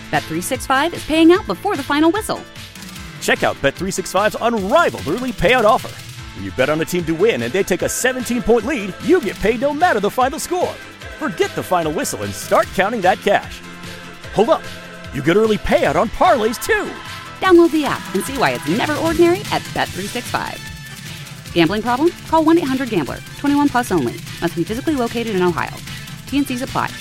Bet365 is paying out before the final whistle. Check out Bet365's unrivaled early payout offer. When you bet on a team to win and they take a 17-point lead, you get paid no matter the final score. Forget the final whistle and start counting that cash. Hold up. You get early payout on parlays, too. Download the app and see why it's never ordinary at Bet365. Gambling problem? Call 1-800-GAMBLER. 21 plus only. Must be physically located in Ohio. T&Cs apply.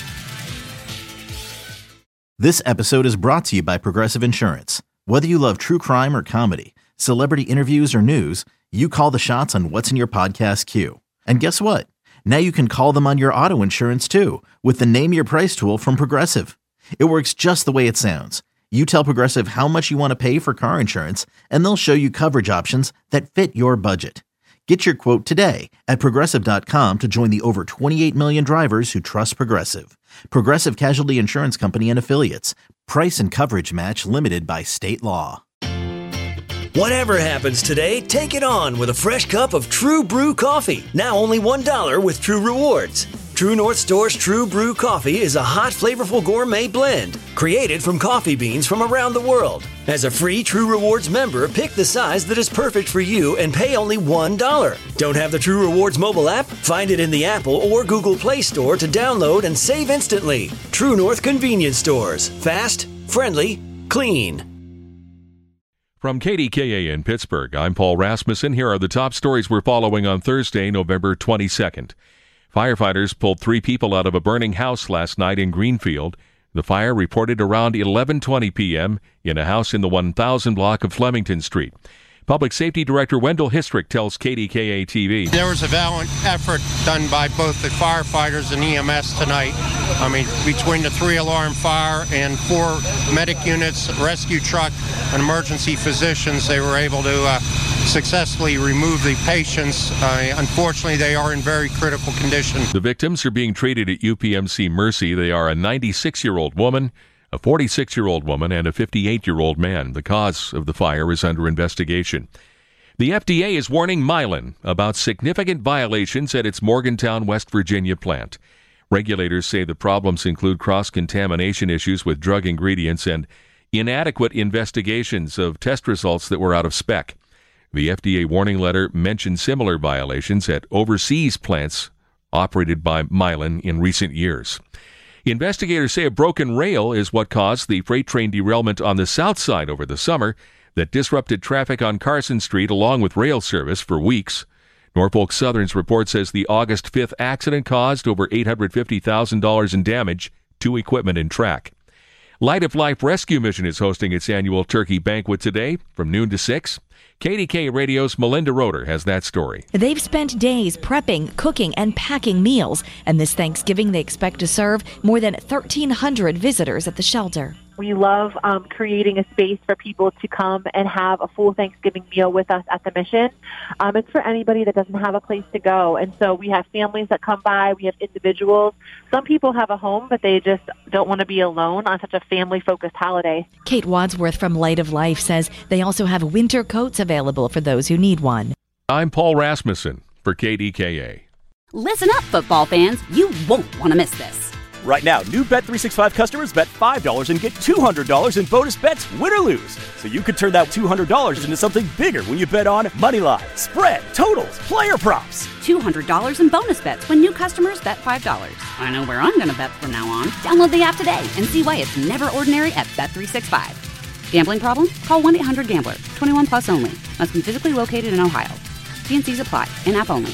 This episode is brought to you by Progressive Insurance. Whether you love true crime or comedy, celebrity interviews or news, you call the shots on what's in your podcast queue. And guess what? Now you can call them on your auto insurance too with the Name Your Price tool from Progressive. It works just the way it sounds. You tell Progressive how much you want to pay for car insurance, and they'll show you coverage options that fit your budget. Get your quote today at Progressive.com to join the over 28 million drivers who trust Progressive. Progressive Casualty Insurance Company and Affiliates. Price and coverage match limited by state law. Whatever happens today, take it on with a fresh cup of True Brew coffee. Now only $1 with True Rewards. True North Store's True Brew coffee is a hot, flavorful gourmet blend created from coffee beans from around the world. As a free True Rewards member, pick the size that is perfect for you and pay only $1. Don't have the True Rewards mobile app? Find it in the Apple or Google Play Store to download and save instantly. True North Convenience Stores. Fast, friendly, clean. From KDKA in Pittsburgh, I'm Paul Rasmussen. Here are the top stories we're following on Thursday, November 22nd. Firefighters pulled 3 people out of a burning house last night in Greenfield. The fire reported around 11:20 p.m. in a house in the 1000 block of Flemington Street. Public Safety Director Wendell Histrick tells KDKA-TV. There was a valiant effort done by both the firefighters and EMS tonight. I mean, between the 3-alarm fire and 4 medic units, rescue truck, and emergency physicians, they were able to successfully remove the patients. Unfortunately, they are in very critical condition. The victims are being treated at UPMC Mercy. They are a 96-year-old woman, a 46-year-old woman, and a 58-year-old man. The cause of the fire is under investigation. The FDA is warning Mylan about significant violations at its Morgantown, West Virginia plant. Regulators say the problems include cross-contamination issues with drug ingredients and inadequate investigations of test results that were out of spec. The FDA warning letter mentioned similar violations at overseas plants operated by Mylan in recent years. Investigators say a broken rail is what caused the freight train derailment on the south side over the summer that disrupted traffic on Carson Street along with rail service for weeks. Norfolk Southern's report says the August 5th accident caused over $850,000 in damage to equipment and track. Light of Life Rescue Mission is hosting its annual turkey banquet today from noon to 6. KDK Radio's Melinda Roeder has that story. They've spent days prepping, cooking, and packing meals, and this Thanksgiving they expect to serve more than 1,300 visitors at the shelter. We love creating a space for people to come and have a full Thanksgiving meal with us at the Mission. It's for anybody that doesn't have a place to go. And so we have families that come by. We have individuals. Some people have a home, but they just don't want to be alone on such a family-focused holiday. Kate Wadsworth from Light of Life says they also have winter coats available for those who need one. I'm Paul Rasmussen for KDKA. Listen up, football fans. You won't want to miss this. Right now, new Bet365 customers bet $5 and get $200 in bonus bets, win or lose. So you could turn that $200 into something bigger when you bet on moneyline, spread, totals, player props. $200 in bonus bets when new customers bet $5. I know where I'm going to bet from now on. Download the app today and see why it's never ordinary at Bet365. Gambling problem? Call 1-800-GAMBLER. 21 plus only. Must be physically located in Ohio. T&Cs apply. In-app only.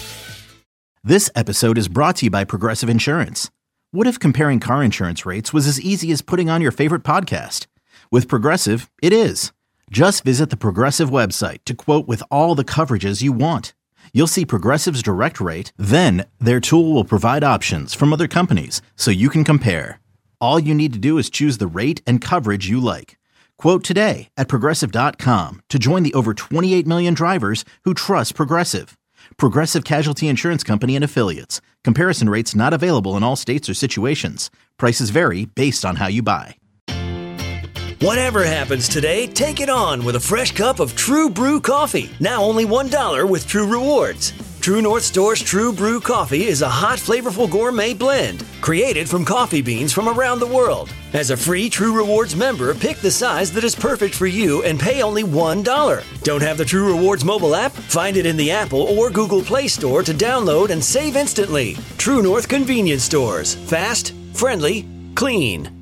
This episode is brought to you by Progressive Insurance. What if comparing car insurance rates was as easy as putting on your favorite podcast? With Progressive, it is. Just visit the Progressive website to quote with all the coverages you want. You'll see Progressive's direct rate, then their tool will provide options from other companies so you can compare. All you need to do is choose the rate and coverage you like. Quote today at Progressive.com to join the over 28 million drivers who trust Progressive. Progressive Casualty Insurance Company and Affiliates. Comparison rates not available in all states or situations. Prices vary based on how you buy. Whatever happens today, take it on with a fresh cup of True Brew coffee. Now only $1 with True Rewards. True North Store's True Brew Coffee is a hot, flavorful gourmet blend created from coffee beans from around the world. As a free True Rewards member, pick the size that is perfect for you and pay only $1. Don't have the True Rewards mobile app? Find it in the Apple or Google Play Store to download and save instantly. True North Convenience Stores. Fast, friendly, clean.